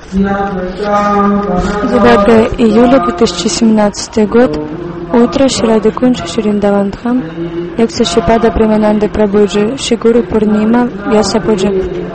9 июля 2017 год. Утро. Шри Кунджа, Вриндаван-дхам. Лекция Шрипада Премананды Прабhuджи. Шри Гуру Пурнима. Вьяса Пуджа.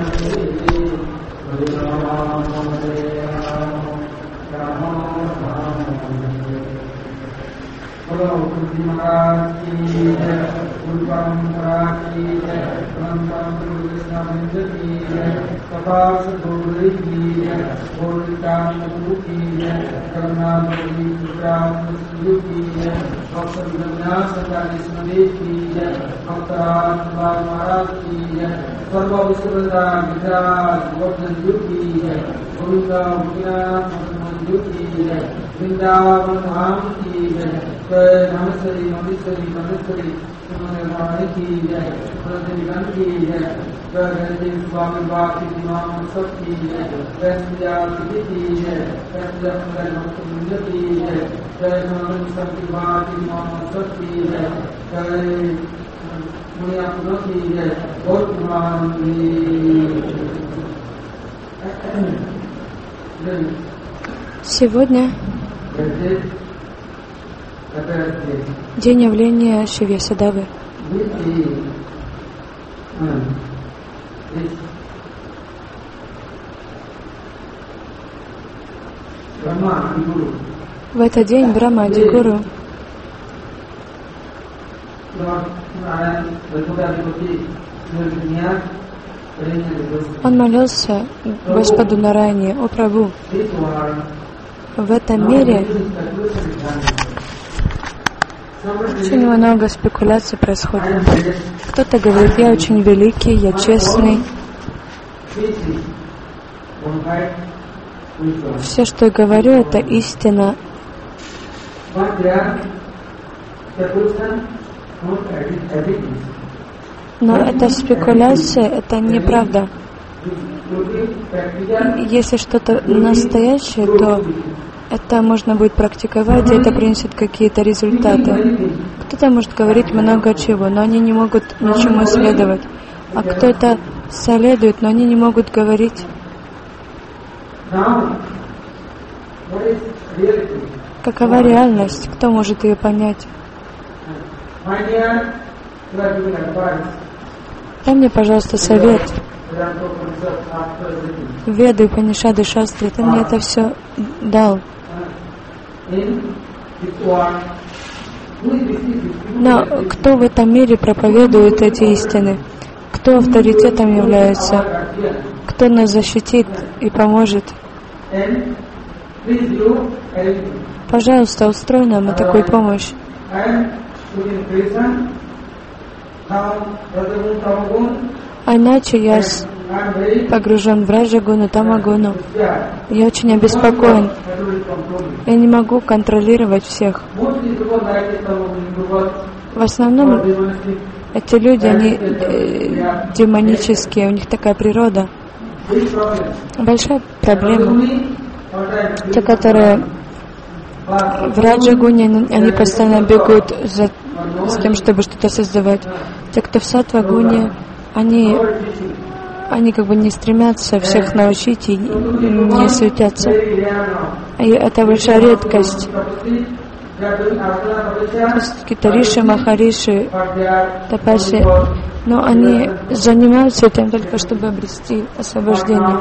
Сегодня день явления Шри Вьясадевы. В этот день Брахма Ади-гуру он молился Господу Нараяне: «О Прабху, в этом мире очень много спекуляций происходит. Кто-то говорит: я очень великий, я честный. Все, что я говорю, это истина. Но это спекуляция, это неправда. Если что-то настоящее, то это можно будет практиковать, и это принесет какие-то результаты. Кто-то может говорить много чего, но они не могут ничему исследовать. А кто-то следует, но они не могут говорить. Какова реальность? Кто может ее понять? Дай мне, пожалуйста, совет. Веды, Упанишады, Шастры, ты мне это все дал. Но кто в этом мире проповедует эти истины? Кто авторитетом является? Кто нас защитит и поможет? Пожалуйста, устрой нам такую помощь. А иначе я погружен в раджагуну, тамагуну. Я очень обеспокоен. Я не могу контролировать всех. В основном эти люди, они демонические, у них такая природа. Большая проблема. Те, которые в раджагуне, они постоянно бегут с тем, чтобы что-то создавать. Те, кто в саттвагуне, они как бы не стремятся всех научить и не суетятся. И это большая редкость. То есть какие-то риши, махариши, тапаси, но они занимаются этим только чтобы обрести освобождение.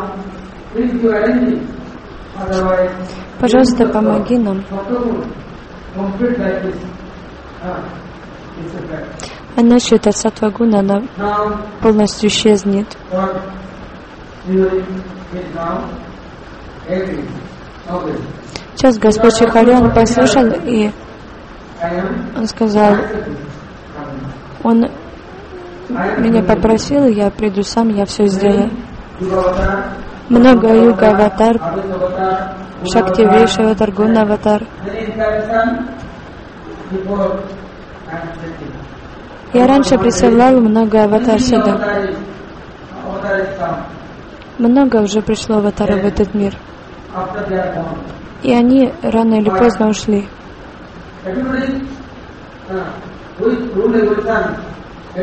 Пожалуйста, помоги нам. Иначе эта саттвагуна, она полностью исчезнет. Сейчас Господь Шри он послушал, и он сказал, он меня попросил, я приду сам, я все сделаю. Много юга аватар, Шакти Вейша аватар, Гуна аватар. Я раньше присылал много аватар сюда. Много уже пришло аватаров в этот мир. И они рано или поздно ушли.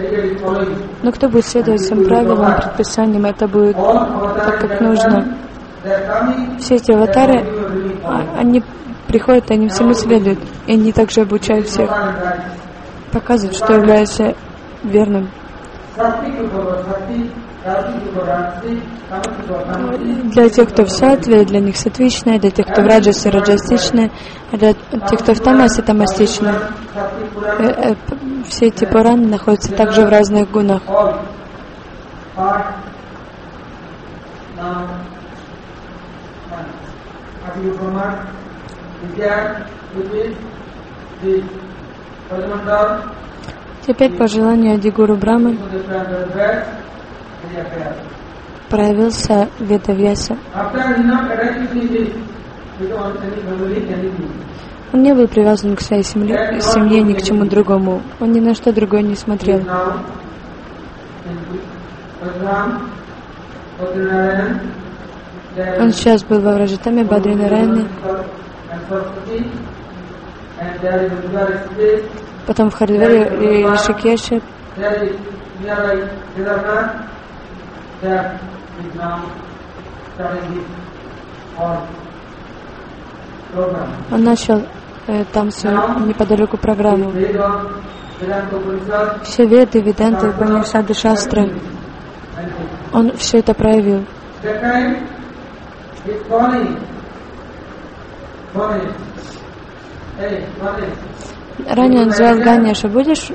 Но кто будет следовать всем правилам, предписаниям, это будет так, как нужно. Все эти аватары, они приходят, они всему следуют, и они также обучают всех, показывают, что является верным. Для тех, кто в саттве, для них саттвичное, для тех, кто в раджасе, раджастичное, а для тех, кто в тамасе, тамастичное. Все эти пураны находятся также в разных гунах. Теперь по желанию Адигуру Брахмы проявился Ведавьяса. Он не был привязан к своей семье, ни к чему другому. Он ни на что другое не смотрел. Он сейчас был во Враджатаме, Бадринарайне, потом в Хардваре и Ришикеше, он начал там свою неподалеку программу. Все веды, веданты, Упанишады, шастры, он все это проявил. Ранее он звал Ганеша: будешь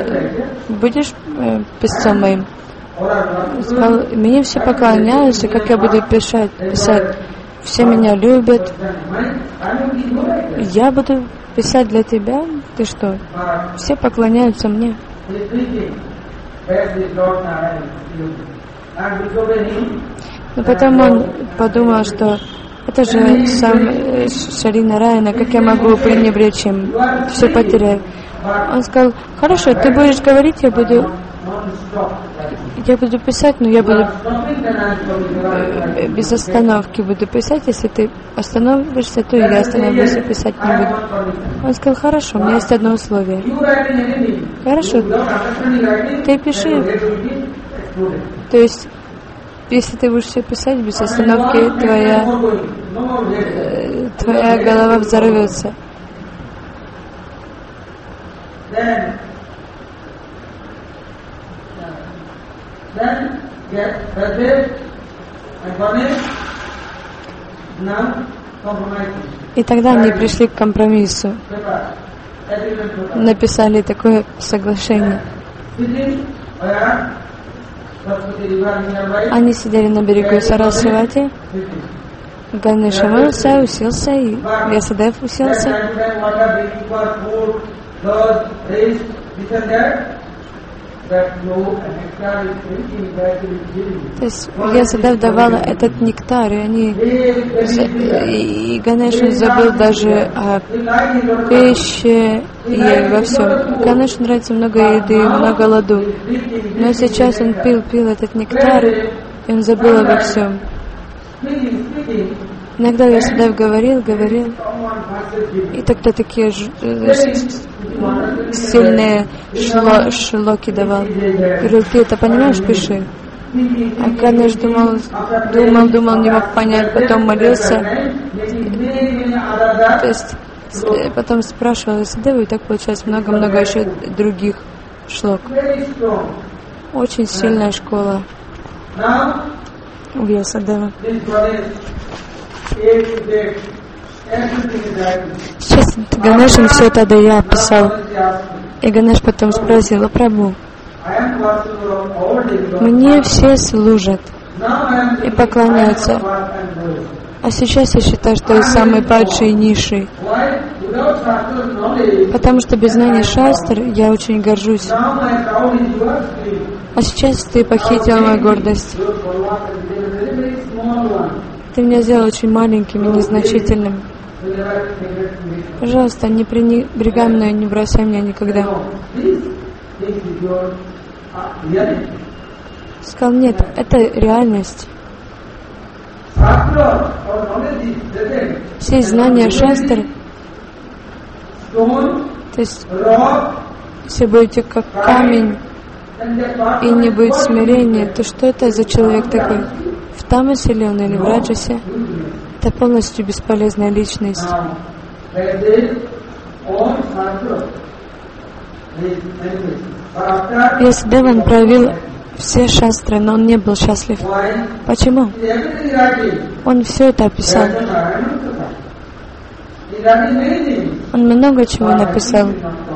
писцом моим? Сказал: мне все поклоняются, как я буду писать. Все меня любят. Я буду писать для тебя? Ты что? Все поклоняются мне. Но потом он подумал, что это же сам Шри Нараяна, как я могу пренебречь им, все потеряю. Он сказал: хорошо, ты будешь говорить, я буду писать, но я буду без остановки буду писать. Если ты остановишься, то я остановлюсь и писать не буду. Он сказал: хорошо, у меня есть одно условие. Хорошо, ты пиши. То есть, если ты будешь все писать без остановки, твоя голова взорвется. И тогда они пришли к компромиссу. Написали такое соглашение. Они сидели на берегу Сарасвати. Ганеша молился, уселся, и Вьясадев уселся. То есть Вьясадев давал этот нектар, и Ганеша забыл даже о пище и во всем. Ганешу нравится много еды, много ладу. Но сейчас он пил этот нектар, и он забыл обо всем. Иногда Вьясадев говорил, и тогда такие сильные шлоки давал. Говорил: ты это понимаешь, пиши. А Ганеш думал, не мог понять, потом молился. То есть потом спрашивал Вьясадева, и так получалось много-много еще других шлок. Очень сильная школа у Вьясадева. Сейчас Ганешем все это я описал. И Ганеш потом спросил: Прабху, мне все служат и поклоняются, а сейчас я считаю, что я самый падший и низший. Потому что без знания шастр я очень горжусь. А сейчас ты похитил мою гордость. Ты меня сделал очень маленьким и незначительным. Пожалуйста, не пренебрегай мной, не бросай меня никогда. Сказал: нет, это реальность. Все знания шастр, то есть, если будете как камень и не будет смирения, то что это за человек такой? В тамасе ли он или в раджасе, это полностью бесполезная личность. Если Деван проявил все шастры, но он не был счастлив. Почему? Он все это описал. Он много чего написал.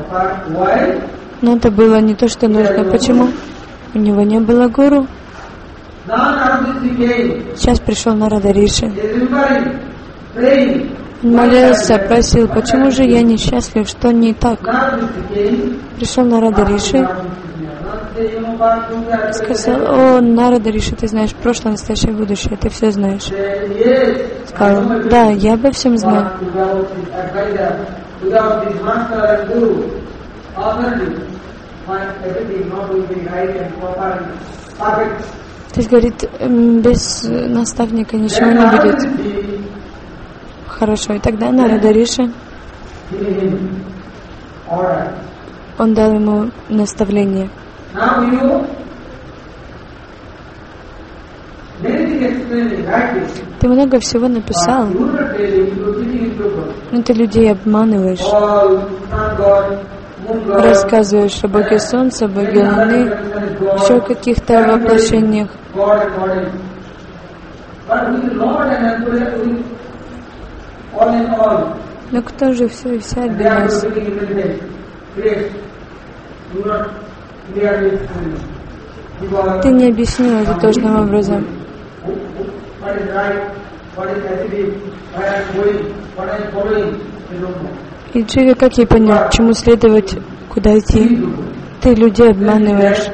Но это было не то, что нужно. Почему? У него не было гуру. Сейчас пришел Нарада Риши. Он молился, просил, почему же я несчастлив, что не так? Пришел Нарада Риши. Сказал: о, Нарада Риши, ты знаешь прошлое, настоящее, будущее, ты все знаешь. Сказал: да, я обо всем знаю. То есть, говорит, без наставника ничего не будет хорошо. И тогда Нарада Риши, он дал ему наставление. Ты много всего написал, но ты людей обманываешь. Рассказываешь о Боге Солнца, о Боге Луны, еще о каких-то воплощениях. Но кто же все и вся без нас? Ты не объяснил это должным образом. И Дживи, как ей понять, чему следовать, куда идти? Ты людей обманываешь.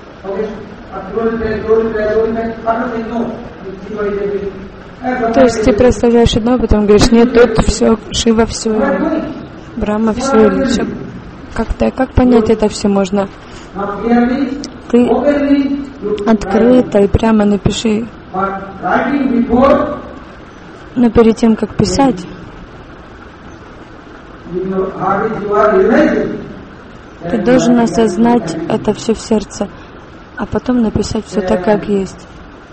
То есть ты прославляешь одно, а потом говоришь: нет, тут все, Шива все, Брахма все, или все. Как понять это все можно? Ты открыто и прямо напиши. Но перед тем, как писать, ты должен осознать это все в сердце, а потом написать все так, как есть.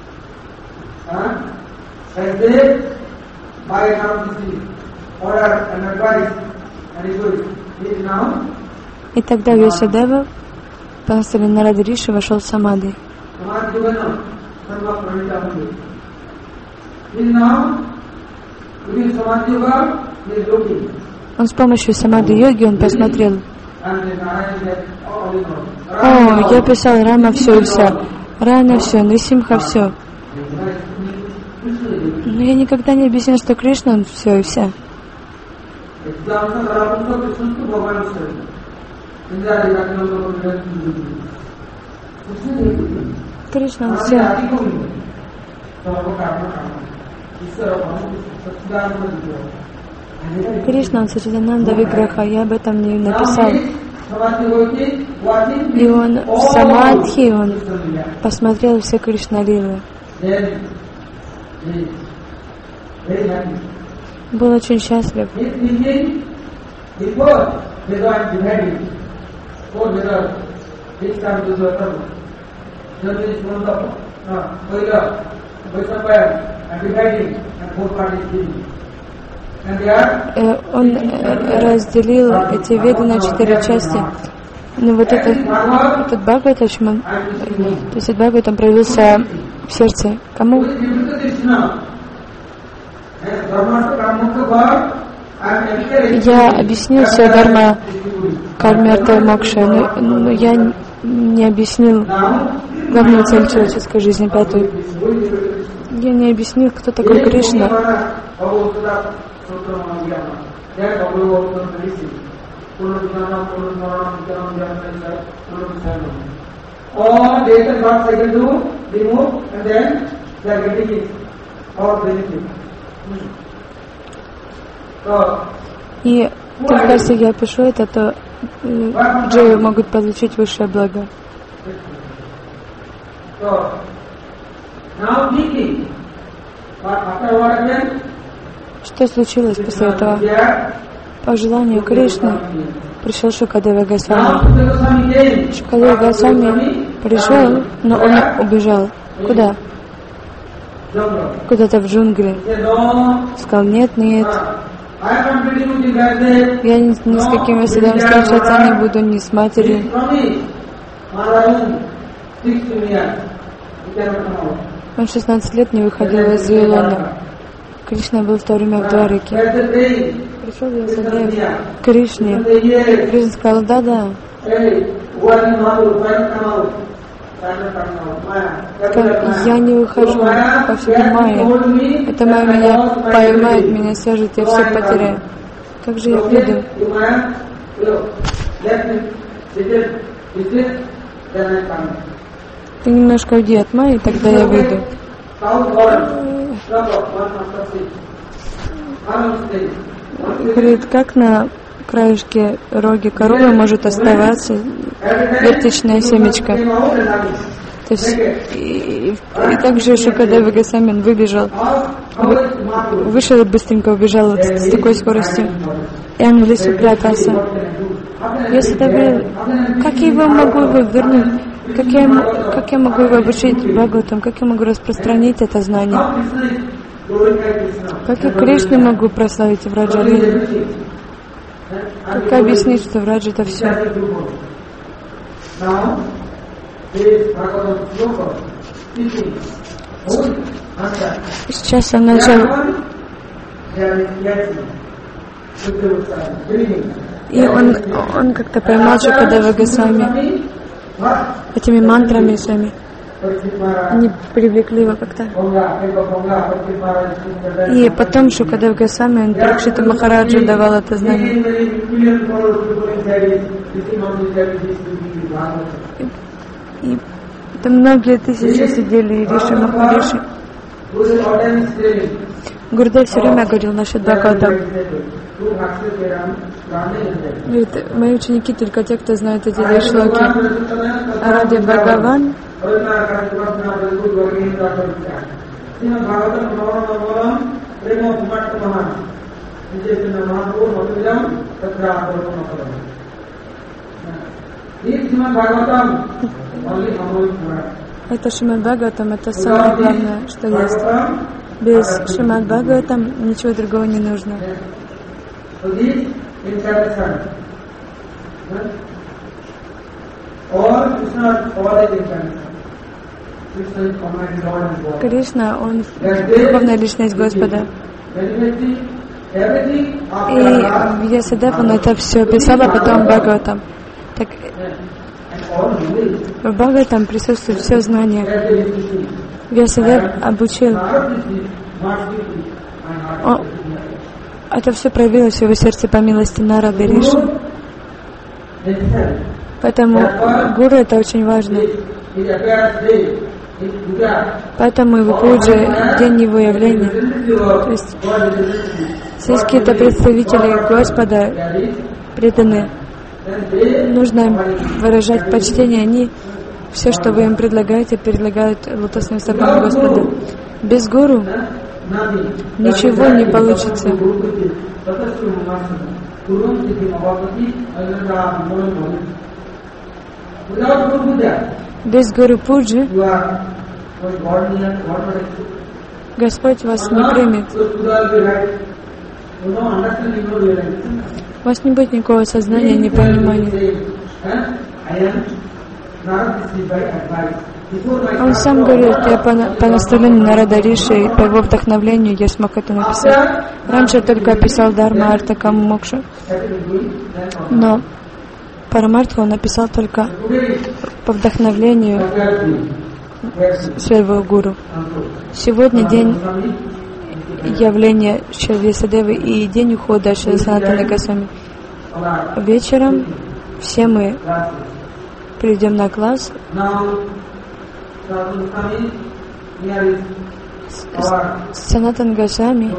И тогда Вьясадева, по наставлению Нарады Риши, вошел в самадхи. Он с помощью самадхи-йоги, он посмотрел: о, я писал Рама все и вся, Рана все, Нрисимха все. Но я никогда не объяснил, что Кришна, он все и вся. Кришна, он все. Кришна, он Сачидананда Виграха, я об этом не написал. И он в самадхи, он посмотрел все Кришна-лилы. Был очень счастлив. Он разделил эти веды на 4 части. Но вот этот Бхагаватам, то есть этот Бхагаватам проявился в сердце. Кому? Я объяснил все Дharma Карме Арта Мокша, но я не объяснил главную цель человеческой жизни, 5-ю. Я не объяснил, кто такой Кришна. И только если я пишу это, то дживы могут получить высшее благо. Что случилось после этого? По желанию Кришны пришел Шукадева Госвами. Шукадева Госвами пришел, но он убежал. Куда? куда-то в джунгли. Сказал, нет, нет. Я ни с каким Вьясадевом встречаться не буду, ни с матерью. Он 16 лет не выходил из Вавилона. Кришна был в то время в Двараке. Пришел Вьясадев к Кришне. Кришна сказал, да. Я не выхожу повсюду Майя. Это Майя меня поймает, меня свяжет, я все потеряю. Как же я выйду? Ты немножко уйди от Майи, тогда я выйду. Говорит, как на краешке роги коровы может оставаться вертичное семечко. То есть, и также Шукадева Госвами выбежал, вышел и быстренько убежал вот с такой скоростью. И он в лесу прятался. Если так говорил, как я могу его вернуть? Как я могу его обучить Бхагаватам? Как я могу распространить это знание? Как я Кришну могу прославить в Раджа-лиле? Как объяснить, что Врадж это все? Сейчас он начал. И он как-то поймал Шукадева Госвами этими мантрами своими. Они привлекли его как-то. И потом Шукадев Госвами, он Парикшиту Махараджу давал это знание. И там многие тысячи сидели и Риши Махариши. Гурудев все время говорил насчет Бхагаватам. Говорит, мои ученики только те, кто знает эти две шлоки. Ради Бхагаван это Шримад Бхагаватам, это самое главное, что есть. Без Шримад Бхагаватам ничего другого не нужно. Кришна, он духовная личность Господа. И Вьясадев, он это все писал, а потом Бхагаватам. Так в Бхагаватам присутствует все знания. Вьясадев обучил. Это все проявилось в его сердце по милости Нарады Риши. Поэтому гуру это очень важно. Поэтому его пуджа, день его явления. То есть какие-то представители Господа преданные. Нужно выражать почтение. Они все, что вы им предлагаете, предлагают лотосным стопам Господа. Без гуру ничего не получится. Без гуру пуджи Господь вас не примет. У вас не будет никакого сознания, ни понимания. Он сам говорит, я по наставлению Нарада Риши, по его вдохновлению я смог это написать. Раньше я только описал Дharma, Арта, Кама, Мокша. Но Парамартху он написал только по вдохновлению своего гуру. Сегодня день явления Шри Вьясадевы и день ухода Шри Санатаны Госвами. Вечером все мы придем на класс. Санатан Госвами,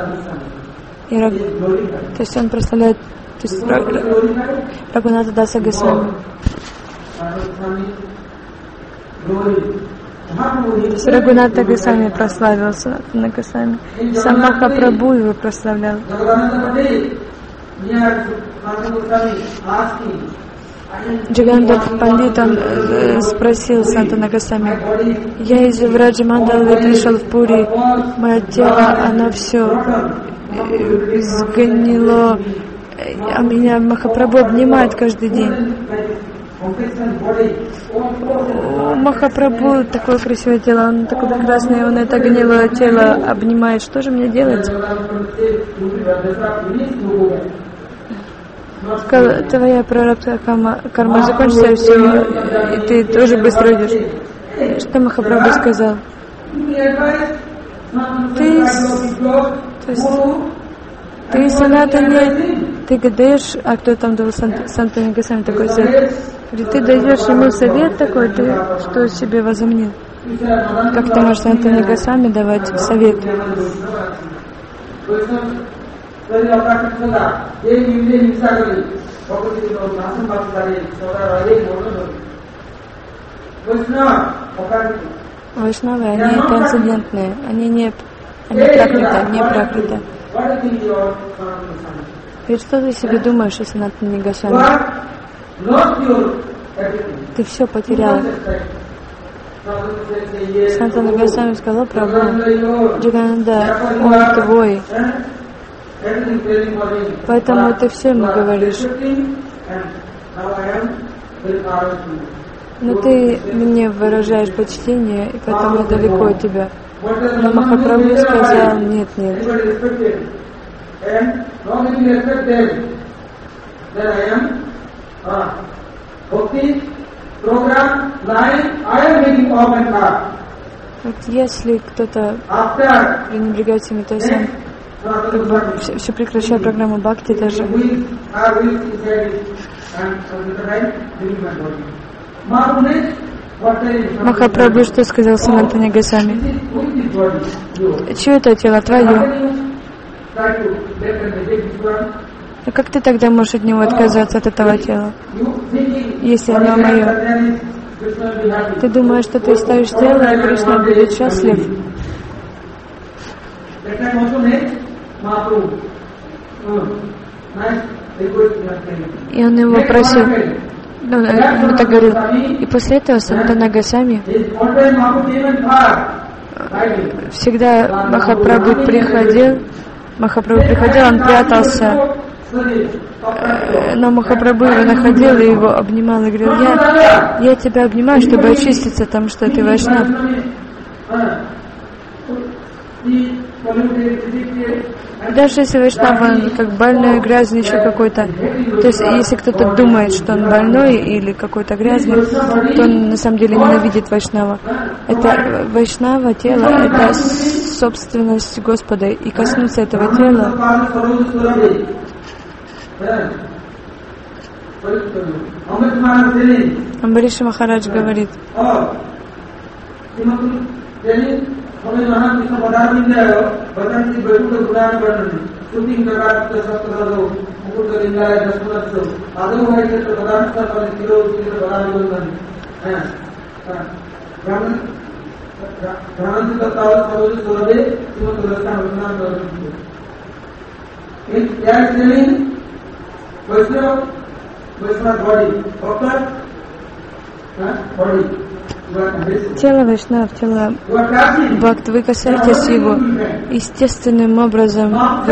то есть он прославляет, то есть Рагунатха Даса Госвами. Рагунатха Госвами прославился на Госвами. Сам Махапрабху его прославлял. Джаганатх Пандит, он спросил Сантана Госвами: я из Враджамандалы пришел в Пури, мое тело, оно все сгнило, а меня Махапрабху обнимает каждый день. У Махапрабху такое красивое тело, он такой прекрасный, он это гнилое тело обнимает. Что же мне делать? Сказал, твоя прарабдха карма закончится, и все, и ты тоже быстро уйдешь. Что Махапрабху сказал? Ты Санатане, ты даешь, а кто там дал Сантане Госвами такой совет? Ты даешь ему совет такой, ты что себе возомнил? Как ты можешь Сантане Госвами давать совет? Вайшнавы, они трансцендентные, они пракрита. Ведь что ты себе думаешь, если Сантане Госвами? Ты все потерял. Сантана Госвами сказал: Прабху, Джагананда, он твой. Поэтому ты все ему говоришь. Но ты мне выражаешь почтение, и поэтому я далеко от тебя. Но Махапрабху сказал: нет. Вот если кто-то пренебрегает всеми, то есть он все прекращает программу бхакти даже. Махапрабху что сказал Санатане Госвами? Чье это тело? Твое. А как ты тогда можешь от него отказаться, от этого тела, если оно мое? Ты думаешь, что ты ставишь тело, и Кришна будет счастлив? И он его просил, ему так говорил. И после этого Сантана Госвами всегда Махапрабху приходил, он прятался, но Махапрабху его находил и его обнимал и говорил: я тебя обнимаю, чтобы очиститься, потому что ты вайшнав. Даже если вайшнав, он как больной, грязный, еще какой-то. То есть, если кто-то думает, что он больной или какой-то грязный, то он на самом деле ненавидит вайшнава. Это вайшнава, тело, это собственность Господа. И коснуться этого тела. Амбариша Махарадж говорит: тело Вайшнав, тело Бхакт, вы касаетесь его, естественным образом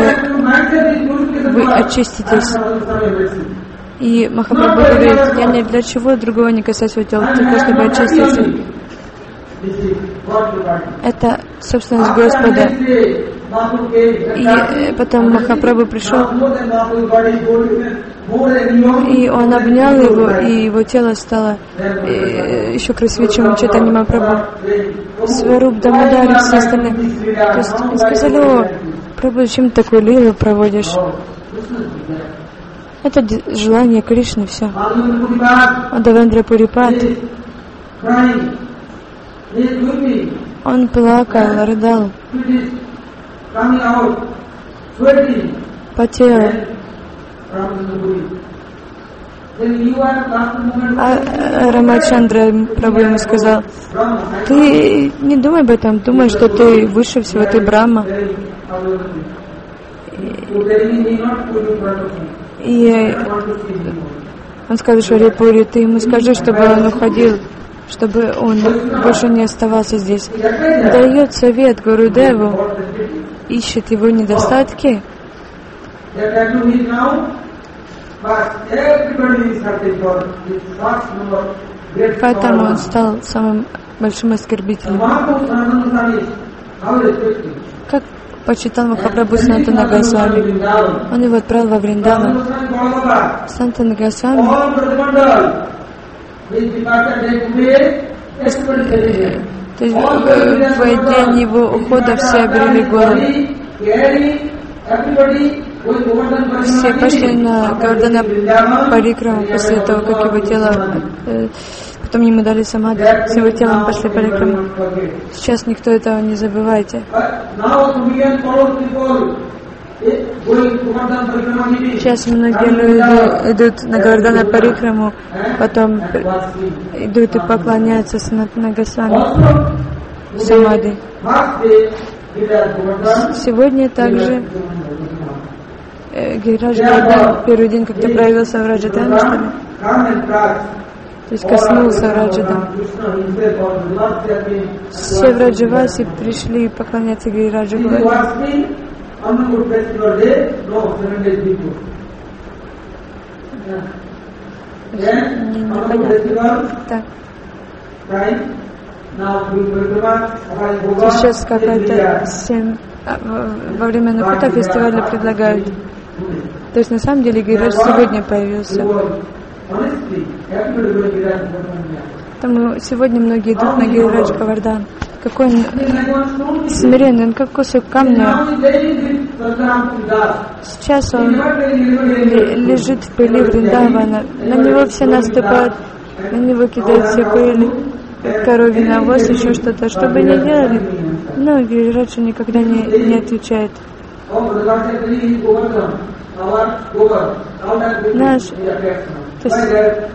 вы очиститесь. И Махапрабху говорит: я ни для чего другого не касаюсь его тела, только чтобы очиститься. Это собственность Господа. И потом Махапрабху пришел, и он обнял его, и его тело стало еще красивее, чем у Чайтаньи Махапрабху. Сваруб Дамодар и все остальные. То есть они сказали: о, Прабху, зачем ты такую лилу проводишь? Это желание Кришны, все. Девендра Пурипат. Он плакал, рыдал, потел. А Рамачандра Прабху ему сказал: ты не думай об этом, думай, что ты выше всего, ты Брахма. И Он скажет Шарипури, ты ему скажи, чтобы он уходил, чтобы он больше не оставался здесь. Дает совет Гурудеву, ищет его недостатки. Поэтому он стал самым большим оскорбителем. Как почитал Махапрабху Санатана Госвами. Он его отправил во Вриндаван. Санатана Госвами то есть в день его ухода все обрели голову. Все пошли на Говардхана Парикраму после того, как его тело, потом ему дали самадхи, с его телом пошли Парикраму. Сейчас никто этого не забывайте. Сейчас многие люди идут на Говардхана Парикраму, потом идут и поклоняются Санатана Госвами самадхи. Сегодня также Гирирадж Говардхан первый день как-то проявился в Раджадхане, что ли? То есть коснулся Раджадхана. Все в Раджаваси пришли поклоняться Гирираджу Говардхану. Непонятно. Так. Сейчас какая-то 7 во время Нукута фестиваля предлагают. То есть на самом деле Гирирадж сегодня появился. Поэтому сегодня многие идут на Гирирадж Говардхан. Какой он смиренный, он как кусок камня. Сейчас он лежит в пыли Вриндавана. На него все наступают, на него кидают все пыли, коровий навоз, еще что-то. Что бы ни делали, но Гирирадж никогда не отвечает. Наш, то есть,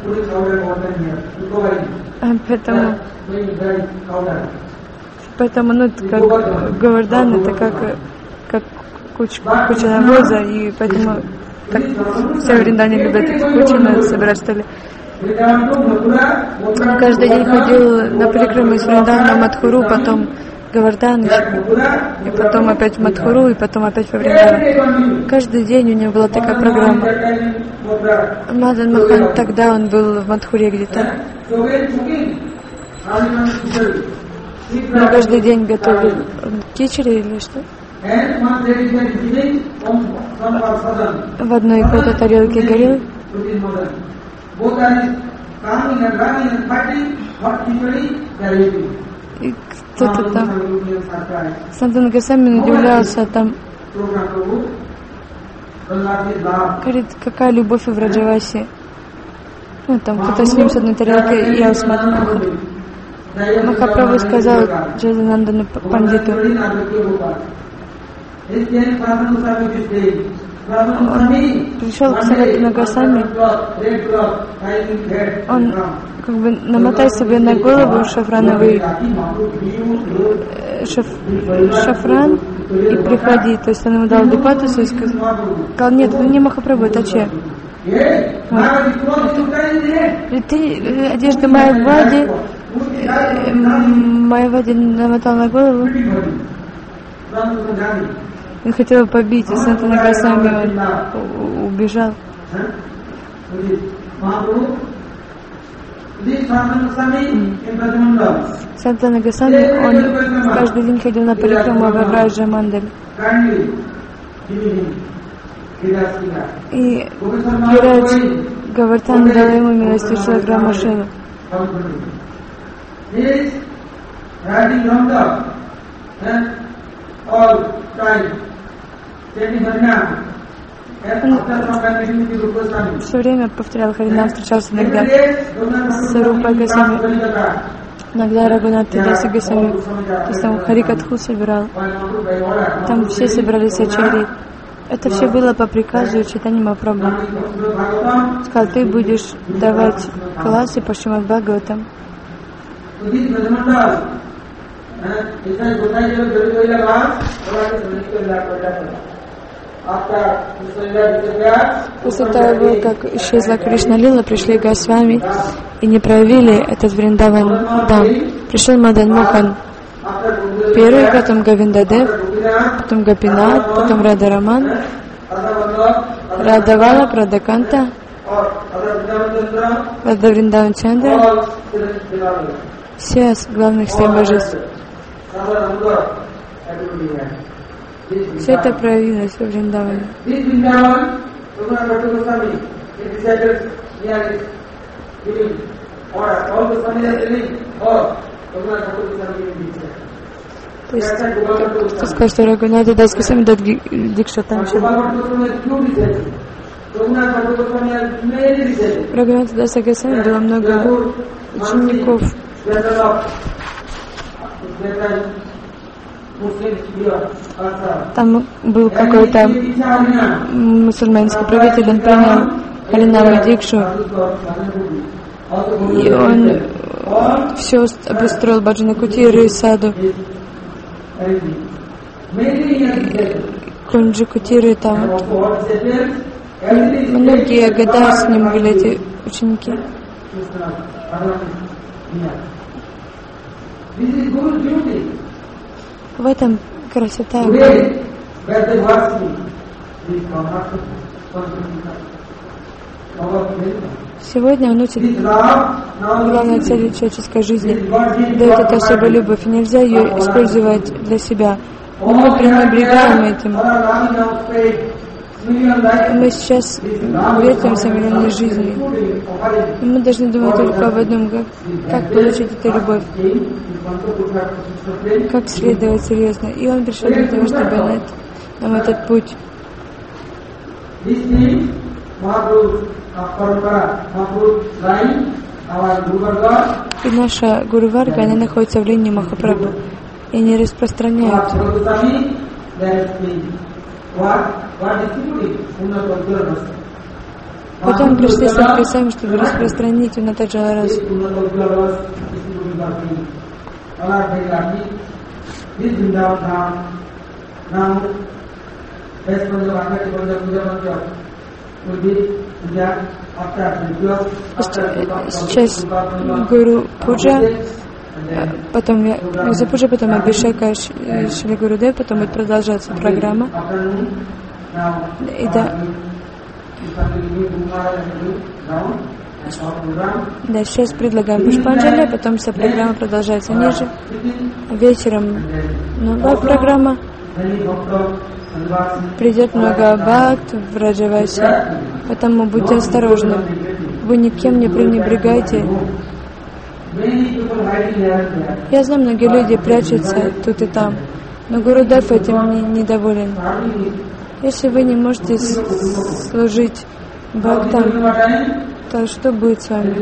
поэтому ну, как Говардхан, это как куча навоза, и поэтому как все в Вриндаване любят эти кучи собирать, что ли. Он каждый день ходил на Парикраму из Вриндавана в Мадхуру, потом Говардхан, и потом опять в Мадхуру, и потом опять во Вриндаван. Каждый день у него была такая программа. Мадан Махан, тогда он был в Мадхуре где-то. Но каждый день готовил кичери или что? В одной какой-то тарелке горел. И кто-то там, Санатана Госвами удивлялся там, говорит, какая любовь в Раджавасе. Ну, там кто-то с ним с одной тарелкой ел с Махапрабху. Махапрабху сказал Джаданандану Пандиту, он пришел к Санатана Госвами, он как бы намотай себе на голову шафрановый шафран и приходи. То есть он ему дал дипатусу и сказал, нет, это не Махапрабху, это Че. Ты одежда Майявади намотал на голову. Он хотел побить, и Санатана Госвами он убежал. Санатана Госвами, он каждый день ходил на Парикраму в Раджа Мандаль. И Гирирадж Говардхан дал ему милость Шилограмма Шилу. Он все время повторял Харинам, встречался иногда с Рупой Госвами, иногда Рагунатха Даси Госвами, то есть там Харикатху собирал, там все собирались ачарьи. Это все было по приказу Чайтаньи Махапрабху. Сказал, ты будешь давать классы по Шримад Бхагаватам. После того, как исчезла Кришна Лила, пришли Госвами и не проявили этот Вриндаван Дам. Пришел Мадан Мохан первый, потом Говиндадев, потом Гопинат, потом Радhaраман, Радhavала, Прадаканта, Рада Вриндаван Чандра, все главных 7 божеств. Все это проявилось во Вриндаване. То есть, кто скажет, что Рагунатха Дас Госвами дает дикша Танча. Рагунатха Даса Госвами было много учеников. Там был какой-то мусульманский правитель, он принял Харинама Дикшу, и он все обустроил Баджана Кутиры и Саду. Кунджи Кутиры там. Многие года с ним были эти ученики. В этом красота. Сегодня он учит главной цели человеческой жизни. Дает это особую любовь, и нельзя ее использовать для себя. Но мы пренебрегаем этим. Мы сейчас вертимся в миллионной жизни. И мы должны думать только об одном, как получить эту любовь, как следовать серьезно. И он пришел для того, чтобы дать нам этот путь. И наша Гуру Варга, она находится в линии Махапрабху и не распространяется. Потом пришли с Госвами, чтобы распространить Унатаджаларас. Сейчас Гуру Пуджа, потом Пуджа, потом Абхишека Шри Гурудев, потом будет продолжаться программа. И да, сейчас предлагаем Пушпанджали, потом вся программа продолжается ниже. Вечером новая программа. Придет много бхакт в Раджавасе, поэтому будьте осторожны. Вы никем не пренебрегайте. Я знаю, многие люди прячутся тут и там, но Гурудев этим недоволен. Если вы не можете служить бхактам, то что будет с вами?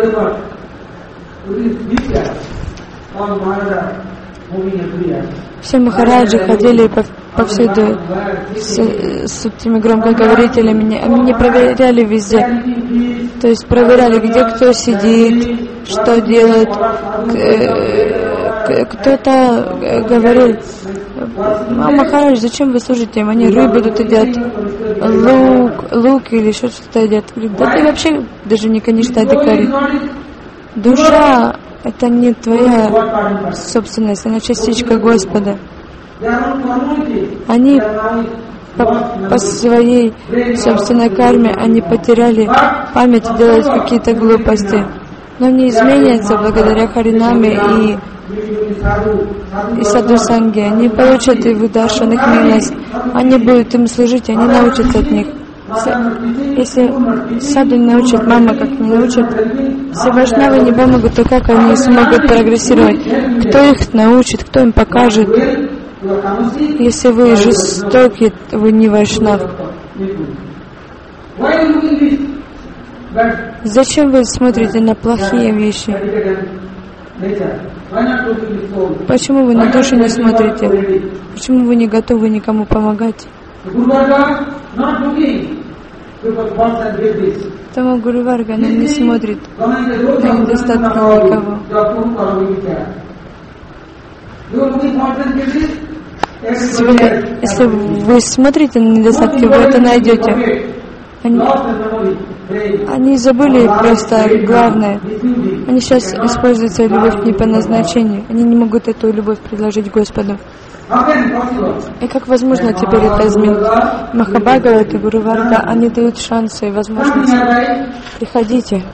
Все махараджи ходили повсюду с этими громкоговорителями, они не проверяли везде. То есть проверяли, где кто сидит, что делает. Кто-то говорил: Махарадж, зачем вы служите им? Они рыбу тут едят, лук или еще что-то едят. Говорит: да ты вообще даже не каништадикари. Душа — это не твоя собственность, она частичка Господа. Они по своей собственной карме, они потеряли память и делают какие-то глупости. Но они изменятся благодаря Харинаме и Саду-санге. Они получат и выдаршан их милость. Они будут им служить, они научатся от них. Если Саду не научит, мама как не научит, все вайшнавы не помогут, то как они смогут прогрессировать? Кто их научит, кто им покажет? Если вы жестоки, вы не вайшнав. Зачем вы смотрите на плохие вещи? Почему вы на душу не смотрите? Почему вы не готовы никому помогать? Тому Гуру Варга не смотрит на недостатки никого. Сегодня, если вы смотрите на недостатки, вы это найдете. Они забыли просто главное. Они сейчас используют свою любовь не по назначению. Они не могут эту любовь предложить Господу. И как возможно теперь это изменить? Махабхагават и Гуру Варга, они дают шансы и возможности. Приходите.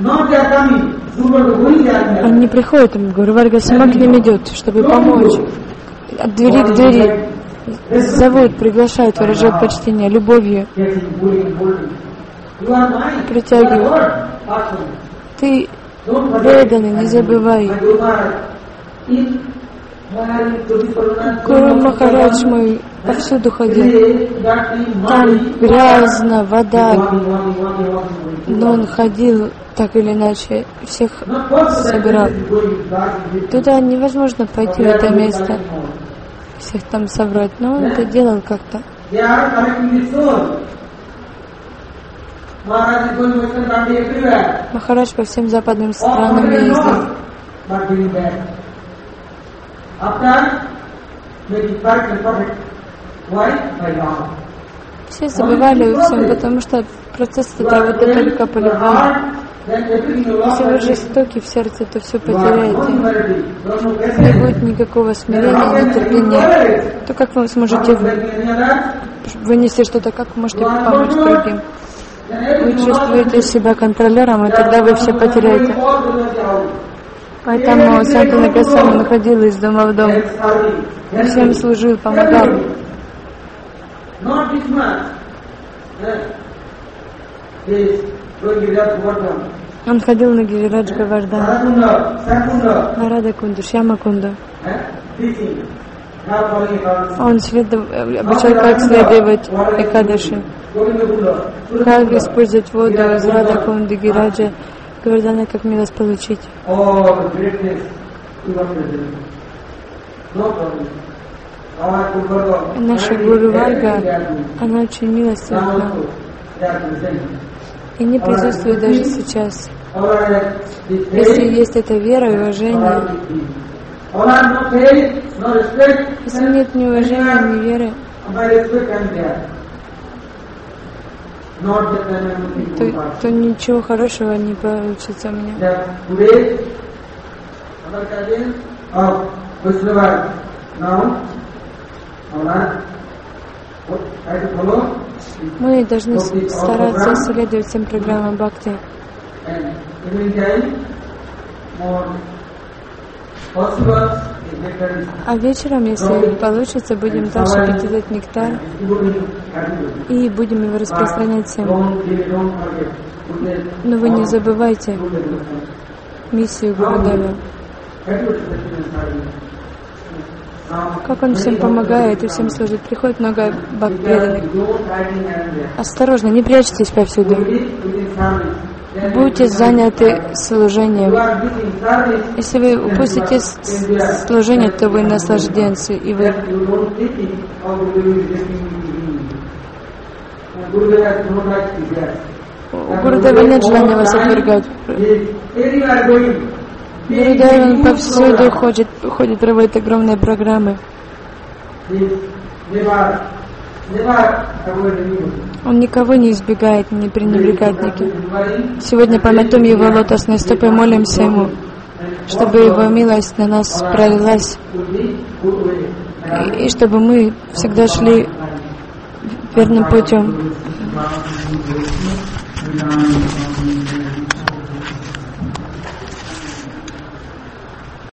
Они не приходят, Гуру Варга сама к ним идет, чтобы помочь. От двери к двери. Зовут, приглашают, выражают почтение, любовью. Притягивают. Ты преданный, не забывай. Гуру Махарадж мой повсюду ходил. Там грязно, вода. Но он ходил так или иначе, всех собирал. Туда невозможно пойти в это место, всех там собрать, но он это делал как-то. Махарадж по всем западным странам ездил. Все забывали всем, потому что процесс это вот это только по-любому. Если вы жестоки в сердце, то все потеряете. Не будет никакого смирения, нетерпения. То как вы сможете вынести что-то, как вы можете помочь другим? Вы чувствуете себя контролером, и тогда вы все потеряете. Поэтому Санта Госвами находил из дома в дом. И всем служил, помогал. Он ходил на Гирирадж Говардхан, на Радакунду, Шьямакунду. Он обучал, как следовать Экадаши, как использовать воду из Радакунды, Гираджа, Говардхана, как милость получить. Наша Гуру Варга, она очень милостивна и не присутствует даже сейчас. Если есть эта вера и уважение, если нет ни уважения, ни веры, то ничего хорошего не получится у меня. Мы должны стараться следовать всем программам Бхакти. А вечером, если получится, будем дальше пить этот нектар и будем его распространять всем. Но вы не забывайте миссию Гурудева. Как он всем помогает и всем служит. Приходит много преданных. Осторожно, не прячьтесь повсюду. Будьте заняты служением. Если вы упустите служение, то вы наслажденцы, и вы... У Гурудева нет желания вас отвергать. Гурудев, он повсюду ходит, проводит огромные программы. Он никого не избегает, не пренебрегает никем. Сегодня памятуем его лотосные стопы, молимся ему, чтобы его милость на нас пролилась, и чтобы мы всегда шли верным путем.